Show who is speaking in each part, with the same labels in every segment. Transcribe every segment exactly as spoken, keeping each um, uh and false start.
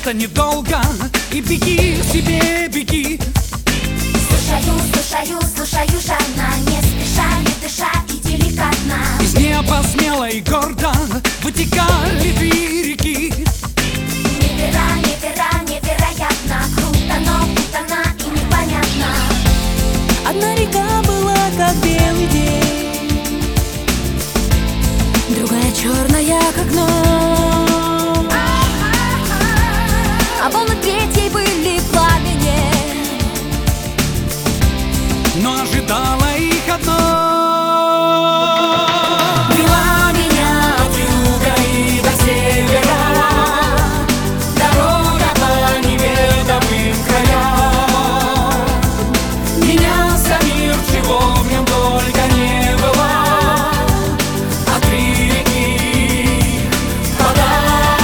Speaker 1: это недолго, и беги себе, беги.
Speaker 2: Слушаю, слушаю, слушаю жадно, не спеша, не дыша и деликатно.
Speaker 1: Из неба смело и гордо вытекали две реки.
Speaker 2: Невера, невера, невероятно, круто, но путано и непонятно.
Speaker 3: Одна река была как белый день, другая черная как ночь, а волны третьей были в пламени,
Speaker 1: но ожидала их одно.
Speaker 3: вела меня от юга и до севера дорога по неведомым краям. Менялся мир, чего в нем только не было, а три реки подали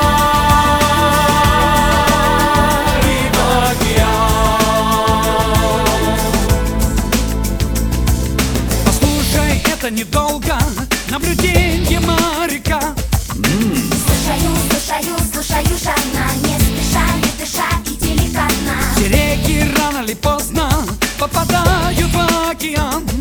Speaker 3: в океан.
Speaker 1: Послушай, это недолго, наблюдение моряка.
Speaker 2: Слушаю, слушаю, слушаю жадно, не спеша, не дыша и деликатно.
Speaker 1: Все реки рано или поздно попадают в океан.